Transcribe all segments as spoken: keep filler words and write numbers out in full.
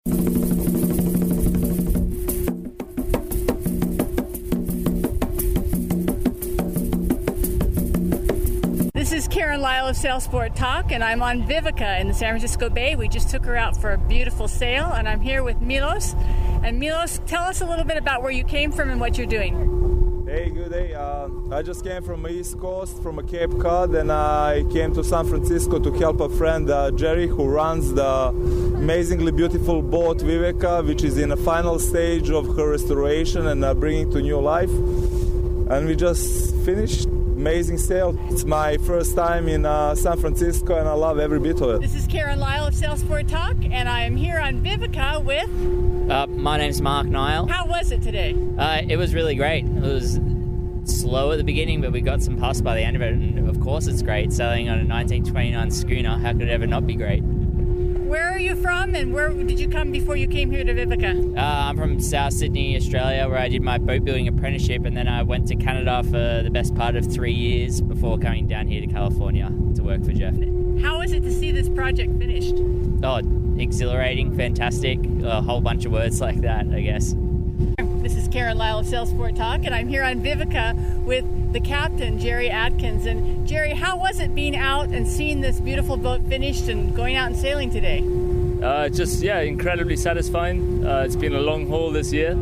This is Karen Lyle of Sailsport Talk, and I'm on Vivica in the San Francisco Bay. We just took her out for a beautiful sail, and I'm here with Milos. And Milos, tell us a little bit about where you came from and what you're doing. Hey, good day. Uh, I just came from the East Coast, from Cape Cod, and I came to San Francisco to help a friend, uh, Jerry, who runs the amazingly beautiful boat Vivica, which is in the final stage of her restoration and uh, bringing to new life. And we just finished. Amazing sail. It's my first time in uh, San Francisco, and I love every bit of it. This is Karen Lyle of Sailsport Talk, and I am here on Vivica with... Uh, my name's Mark Nile. How was it today? Uh, it was really great. It was slow at the beginning, but we got some puffs by the end of it, and of course it's great. Sailing on a nineteen twenty-nine schooner, how could it ever not be great? Where are you from, and where did you come before you came here to Vivica? Uh, I'm from South Sydney, Australia, where I did my boat building apprenticeship, and then I went to Canada for the best part of three years before coming down here to California to work for Jeff. How is it to see this project finished? Oh, exhilarating, fantastic, a whole bunch of words like that, I guess. This is Karen Lyle of Sailsport Talk, and I'm here on Vivica with the captain, Jerry Atkins. And Jerry, how was it being out and seeing this beautiful boat finished and going out and sailing today? Uh, just, yeah, incredibly satisfying. Uh, it's been a long haul this year.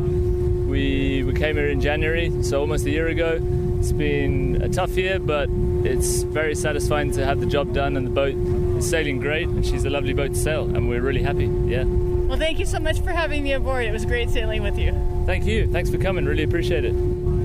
We, we came here in January, so almost a year ago. It's been a tough year, but it's very satisfying to have the job done, and the boat is sailing great, and she's a lovely boat to sail, and we're really happy, yeah. Well, thank you so much for having me aboard. It was great sailing with you. Thank you. Thanks for coming. Really appreciate it.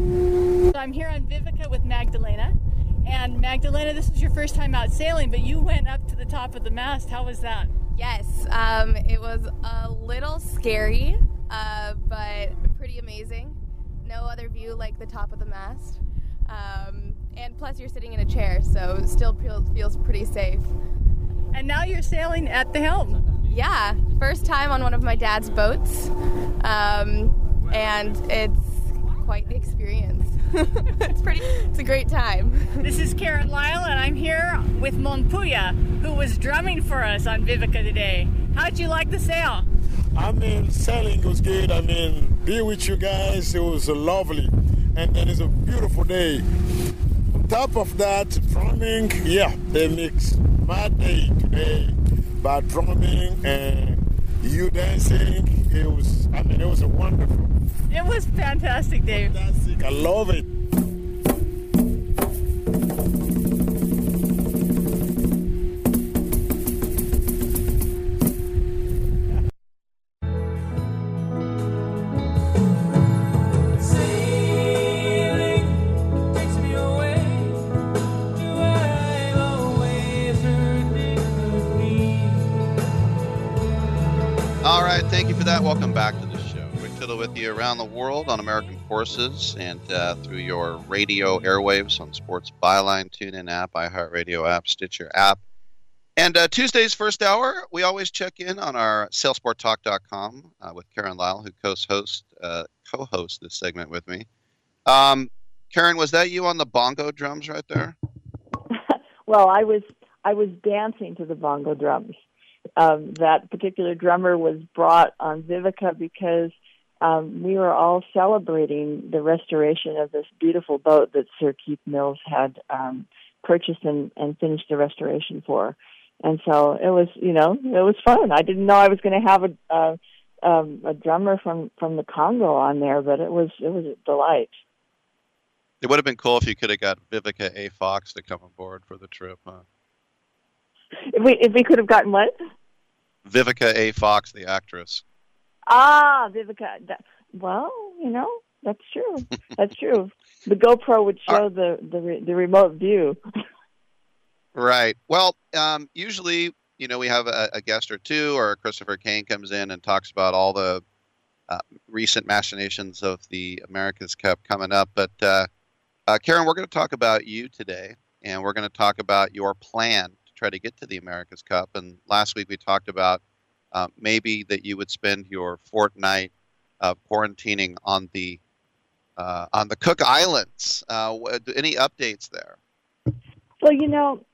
So I'm here on Vivica with Magdalena. And Magdalena, this was your first time out sailing, but you went up to the top of the mast. How was that? Yes, um, it was a little scary, uh, but pretty amazing. No other view like the top of the mast. Um, and plus you're sitting in a chair, so it still feels, feels pretty safe. And now you're sailing at the helm. Yeah, first time on one of my dad's boats, um, and it's quite the experience. It's pretty, it's a great time. This is Karen Lyle, and I'm here with Monpuya, who was drumming for us on Vivica today. How'd you like the sail? I mean, sailing was good. I mean, be with you guys, it was lovely, and it is a beautiful day. On top of that, drumming, yeah, they mix my day today. By drumming and you dancing, it was, I mean, it was a wonderful. It was fantastic, Dave. Fantastic, I love it. Thank you for that. Welcome back to the show. Rick Tittle with you around the world on American Forces and uh, through your radio airwaves on Sports Byline, TuneIn app, iHeartRadio app, Stitcher app. And uh, Tuesday's first hour, we always check in on our sailsport talk dot com uh, with Karen Lyle, who co-hosts uh, co-hosts this segment with me. Um, Karen, was that you on the bongo drums right there? Well, I was I was dancing to the bongo drums. Um, that particular drummer was brought on Vivica because um, we were all celebrating the restoration of this beautiful boat that Sir Keith Mills had um, purchased and, and finished the restoration for. And so it was, you know, it was fun. I didn't know I was going to have a, a, um, a drummer from, from the Congo on there, but it was it was a delight. It would have been cool if you could have got Vivica A. Fox to come aboard for the trip, huh? If we if we could have gotten what? Vivica A. Fox, the actress. Ah, Vivica. That, well, you know, that's true. That's true. The GoPro would show uh, the the, re, the remote view. Right. Well, um, usually, you know, we have a, a guest or two, or Christopher Kane comes in and talks about all the uh, recent machinations of the America's Cup coming up. But uh, uh, Karen, we're going to talk about you today, and we're going to talk about your plan try to get to the America's Cup. And last week we talked about uh, maybe that you would spend your fortnight uh, quarantining on the uh, on the Cook Islands. Uh, any updates there? Well, you know,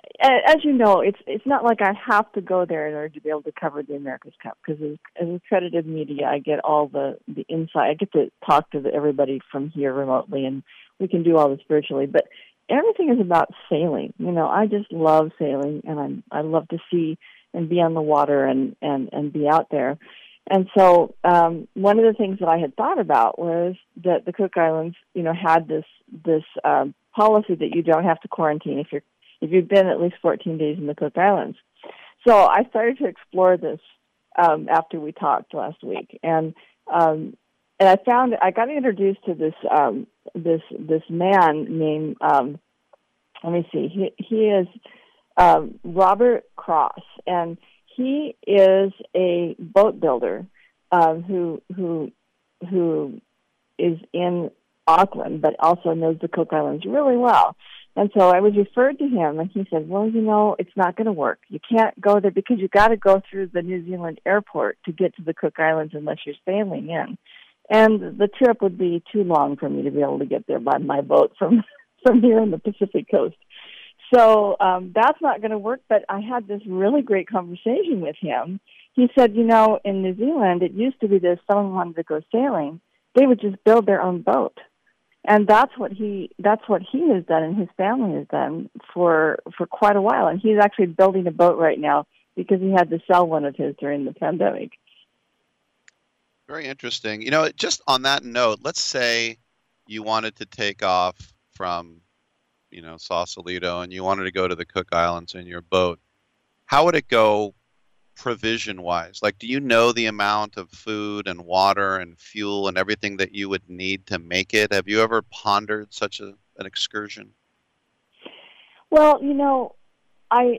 as you know, it's it's not like I have to go there in order to be able to cover the America's Cup, because as, as accredited media, I get all the, the insight. I get to talk to the, everybody from here remotely, and we can do all this virtually. But everything is about sailing. You know, I just love sailing, and I'm, I love to see and be on the water and, and, and be out there. And so um, one of the things that I had thought about was that the Cook Islands, you know, had this this um, policy that you don't have to quarantine if you're if you've been at least fourteen days in the Cook Islands. So I started to explore this um, after we talked last week, and um, and I found I got introduced to this um, this this man named um, let me see he he is um, Robert Cross, and he is a boat builder um, who who who is in Auckland, but also knows the Cook Islands really well. And so I was referred to him, and he said, well, you know, it's not going to work. You can't go there because you got to go through the New Zealand airport to get to the Cook Islands unless you're sailing in. And the trip would be too long for me to be able to get there by my boat from, from here on the Pacific coast. So um, that's not going to work, but I had this really great conversation with him. He said, you know, in New Zealand, it used to be that if someone wanted to go sailing, they would just build their own boat. And that's what he that's what he has done and his family has done for for quite a while. And he's actually building a boat right now because he had to sell one of his during the pandemic. Very interesting. You know, just on that note, let's say you wanted to take off from, you know, Sausalito and you wanted to go to the Cook Islands in your boat. How would it go provision-wise? Like, do you know the amount of food and water and fuel and everything that you would need to make it? Have you ever pondered such a, an excursion? Well, you know, I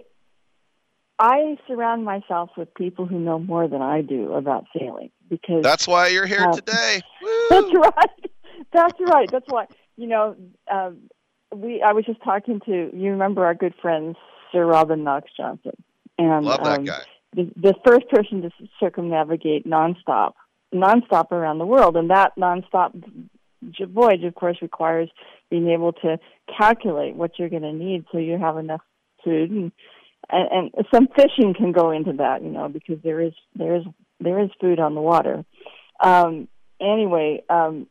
I surround myself with people who know more than I do about sailing, because that's why you're here uh, today. Woo! That's right. That's right. That's why, you know, um, we. I was just talking to, you remember our good friend Sir Robin Knox Johnson, and love that um, guy. The, the first person to circumnavigate nonstop, nonstop around the world, and that nonstop voyage, of course, requires being able to calculate what you're going to need so you have enough food, and, and and some fishing can go into that, you know, because there is there is there is food on the water. Um, anyway, um,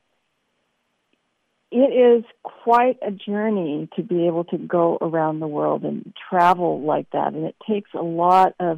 it is quite a journey to be able to go around the world and travel like that, and it takes a lot of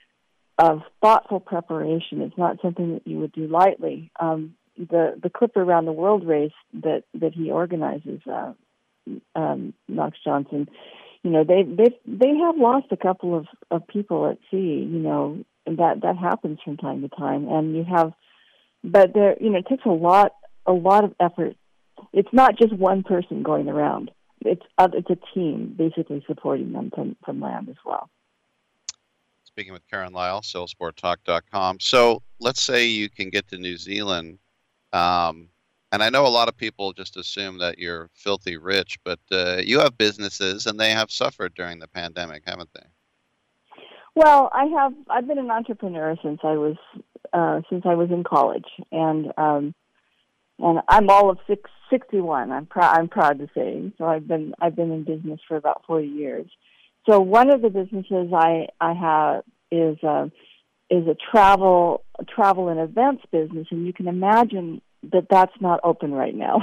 of thoughtful preparation. It's not something that you would do lightly. Um, the the Clipper Around the World race that, that he organizes, uh, um, Knox Johnson, you know, they they they have lost a couple of, of people at sea. You know, and that that happens from time to time, and you have, but there, you know, it takes a lot a lot of effort. It's not just one person going around. It's uh, it's a team basically supporting them from, from land as well. Speaking with Karen Lyle, sail sport talk dot com. So let's say you can get to New Zealand, um, and I know a lot of people just assume that you're filthy rich, but uh, you have businesses and they have suffered during the pandemic, haven't they? Well, I have. I've been an entrepreneur since I was uh, since I was in college, and um, and I'm all of six, sixty-one. I'm proud. I'm proud to say. So I've been I've been in business for about forty years. So one of the businesses I, I have is a, is a travel travel and events business, and you can imagine that that's not open right now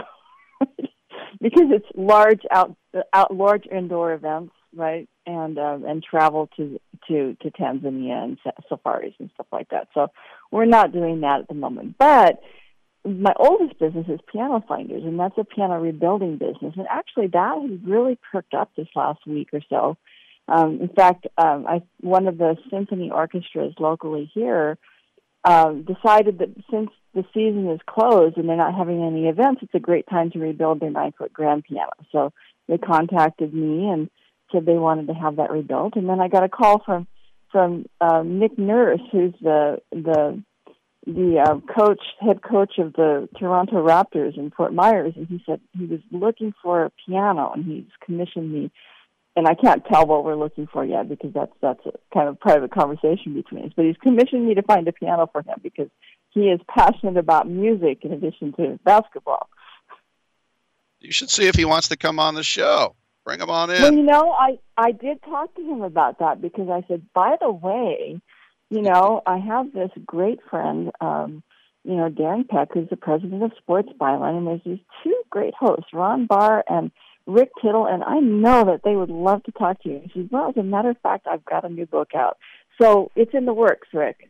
because it's large out, out large indoor events, right, and um, and travel to to to Tanzania and safaris and stuff like that. So we're not doing that at the moment, but my oldest business is Piano Finders, and that's a piano rebuilding business, and actually that has really perked up this last week or so. Um, in fact, um, I, one of the symphony orchestras locally here um, decided that since the season is closed and they're not having any events, it's a great time to rebuild their nine-foot grand piano. So they contacted me and said they wanted to have that rebuilt. And then I got a call from from um, Nick Nurse, who's the the the uh, coach, head coach of the Toronto Raptors in Fort Myers, and he said he was looking for a piano, and he's commissioned me. And I can't tell what we're looking for yet because that's that's a kind of private conversation between us. But he's commissioned me to find a piano for him because he is passionate about music in addition to basketball. You should see if he wants to come on the show. Bring him on in. Well, you know, I, I did talk to him about that because I said, by the way, you know, I have this great friend, um, you know, Darren Peck, who's the president of Sports Byline, and there's these two great hosts, Ron Barr and Rick Tittle, and I know that they would love to talk to you. She said, well, as a matter of fact, I've got a new book out. So it's in the works, Rick.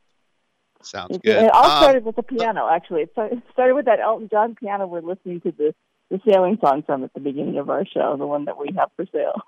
Sounds It, good. It all um, started with the piano, actually. It started with that Elton John piano we're listening to the, the sailing song from at the beginning of our show, the one that we have for sale.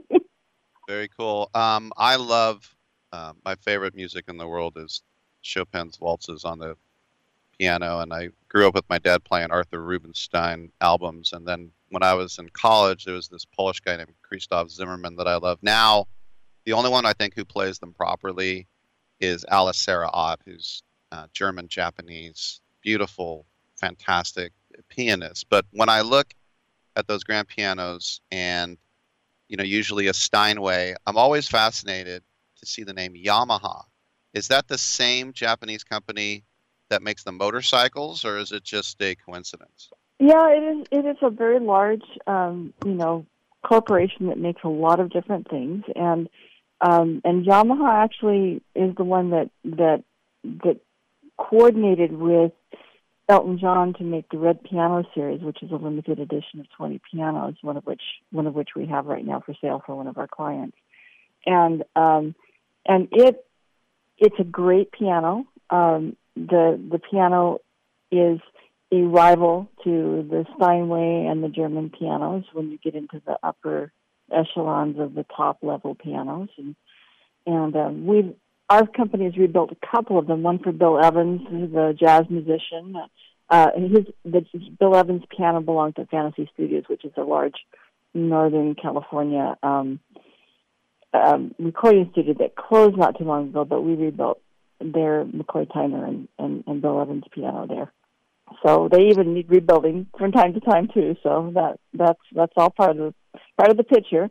Very cool. Um, I love, uh, my favorite music in the world is Chopin's waltzes on the piano, and I grew up with my dad playing Arthur Rubinstein albums, and then when I was in college, there was this Polish guy named Krzysztof Zimmerman that I love. Now, the only one I think who plays them properly is Alice Sarah Ott, who's uh, German-Japanese, beautiful, fantastic pianist. But when I look at those grand pianos and, you know, usually a Steinway, I'm always fascinated to see the name Yamaha. Is that the same Japanese company that makes the motorcycles, or is it just a coincidence? Yeah, it is. It is a very large, um, you know, corporation that makes a lot of different things, and um, and Yamaha actually is the one that that that coordinated with Elton John to make the Red Piano series, which is a limited edition of twenty pianos, one of which one of which we have right now for sale for one of our clients, and um, and it it's a great piano. Um, the the piano is a rival to the Steinway and the German pianos when you get into the upper echelons of the top level pianos, and and um, we've our company has rebuilt a couple of them. One for Bill Evans, who's a jazz musician. Uh, his the, Bill Evans' piano belonged to Fantasy Studios, which is a large Northern California um, um, recording studio that closed not too long ago, but we rebuilt their McCoy Tyner and, and, and Bill Evans' piano there. So they even need rebuilding from time to time too. So that that's that's all part of the part of the picture.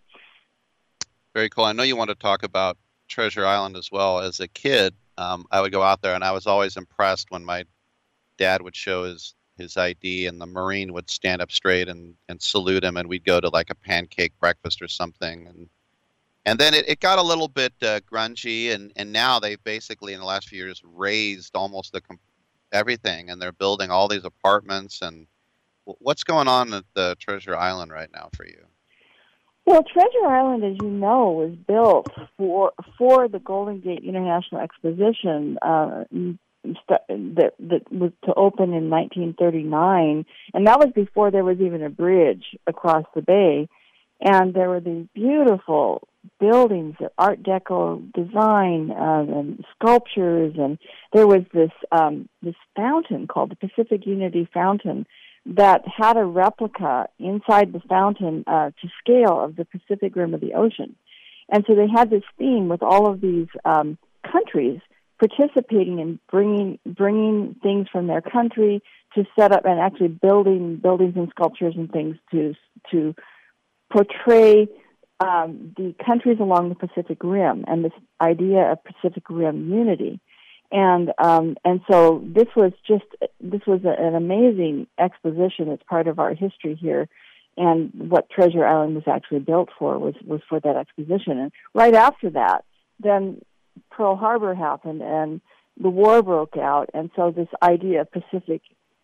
Very cool. I know you want to talk about Treasure Island as well. As a kid, um, I would go out there, and I was always impressed when my dad would show his, his I D, and the Marine would stand up straight and, and salute him, and we'd go to like a pancake breakfast or something. And and then it, it got a little bit uh, grungy, and, and now they've basically in the last few years raised almost the com- everything, and they're building all these apartments. And what's going on at the Treasure Island right now for you? Well, Treasure Island, as you know, was built for for the Golden Gate International Exposition uh, that that was to open in nineteen thirty-nine, and that was before there was even a bridge across the bay. And there were these beautiful buildings, Art Deco design, uh, and sculptures, and there was this um, this fountain called the Pacific Unity Fountain that had a replica inside the fountain uh, to scale of the Pacific Rim of the ocean. And so they had this theme with all of these um, countries participating in bringing bringing things from their country to set up and actually building buildings and sculptures and things to to portray um, the countries along the Pacific Rim and this idea of Pacific Rim unity. And um, and so this was just this was a, an amazing exposition. It's part of our history here, and what Treasure Island was actually built for was, was for that exposition. And right after that, then Pearl Harbor happened, and the war broke out, and so this idea of Pacific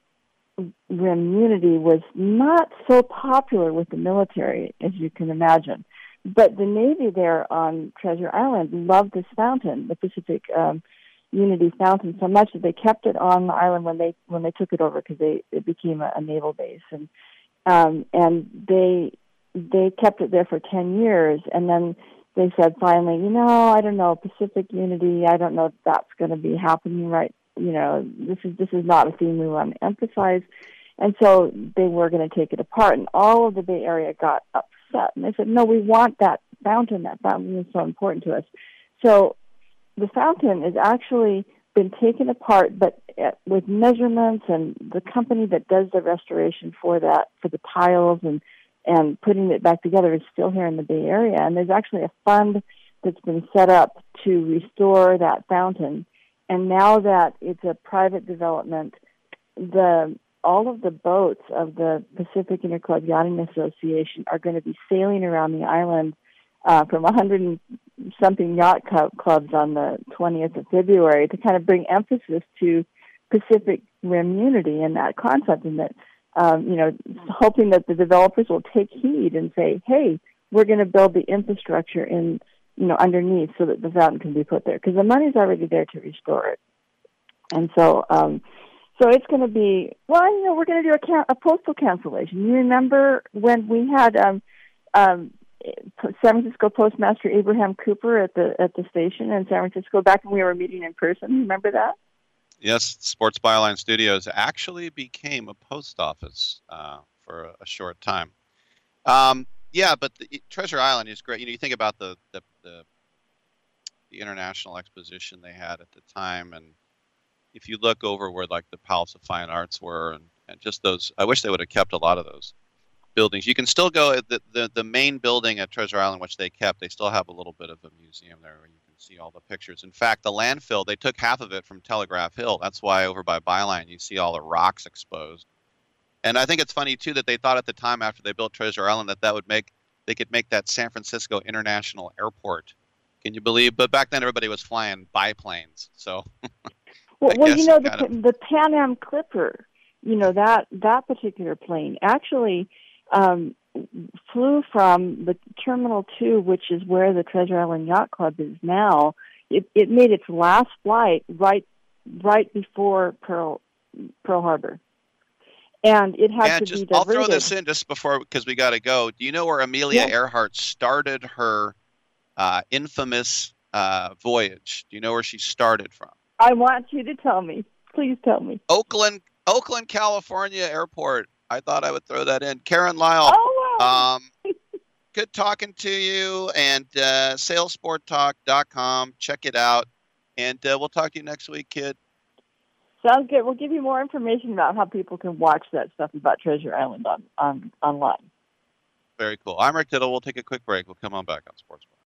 Rim unity was not so popular with the military, as you can imagine. But the Navy there on Treasure Island loved this fountain, the Pacific um, Unity Fountain, so much that they kept it on the island when they when they took it over, because they it became a, a naval base, and um, and they they kept it there for ten years, and then they said finally, you know, I don't know, Pacific Unity, I don't know if that's going to be happening right. You know, this is this is not a theme we want to emphasize, and so they were going to take it apart, and all of the Bay Area got upset, and they said, no, we want that fountain. That fountain is so important to us. So the fountain has actually been taken apart, but with measurements, and the company that does the restoration for that, for the tiles and, and putting it back together, is still here in the Bay Area. And there's actually a fund that's been set up to restore that fountain. And now that it's a private development, the all of the boats of the Pacific Interclub Yachting Association are going to be sailing around the island uh, from a hundred and something yacht clubs on the twentieth of February to kind of bring emphasis to Pacific Rim unity and that concept, and that um, you know, hoping that the developers will take heed and say, hey, we're going to build the infrastructure in, you know, underneath so that the fountain can be put there, because the money's already there to restore it. And so, um, so it's going to be, well, you know, we're going to do a, can- a postal cancellation. You remember when we had um, um, San Francisco Postmaster Abraham Cooper at the at the station in San Francisco back when we were meeting in person? Remember that? Yes, Sports Byline Studios actually became a post office uh, for a, a short time. Um, yeah, but the, Treasure Island is great. You know, you think about the, the the the international exposition they had at the time, and if you look over where like the Palace of Fine Arts were, and, and just those, I wish they would have kept a lot of those buildings. You can still go at the, the the main building at Treasure Island, which they kept. They still have a little bit of a museum there where you can see all the pictures. In fact, the landfill, they took half of it from Telegraph Hill. That's why over by Byline you see all the rocks exposed. And I think it's funny too that they thought at the time after they built Treasure Island that that would make they could make that San Francisco International Airport. Can you believe? But back then everybody was flying biplanes, so. well, well you know the of... the Pan Am Clipper, you know that that particular plane actually um, flew from the Terminal Two, which is where the Treasure Island Yacht Club is now. It, it made its last flight right right before Pearl Pearl Harbor. And it had and to just, be diverted. I'll throw this in just before, because we got to go. Do you know where Amelia yeah. Earhart started her uh, infamous uh, voyage? Do you know where she started from? I want you to tell me. Please tell me. Oakland, Oakland, California Airport. I thought I would throw that in. Karen Lyle, oh, wow. um, good talking to you. And uh, sail sport talk dot com. Check it out. And uh, we'll talk to you next week, kid. Sounds good. We'll give you more information about how people can watch that stuff about Treasure Island on, on online. Very cool. I'm Rick Tittle. We'll take a quick break. We'll come on back on Sports Bar.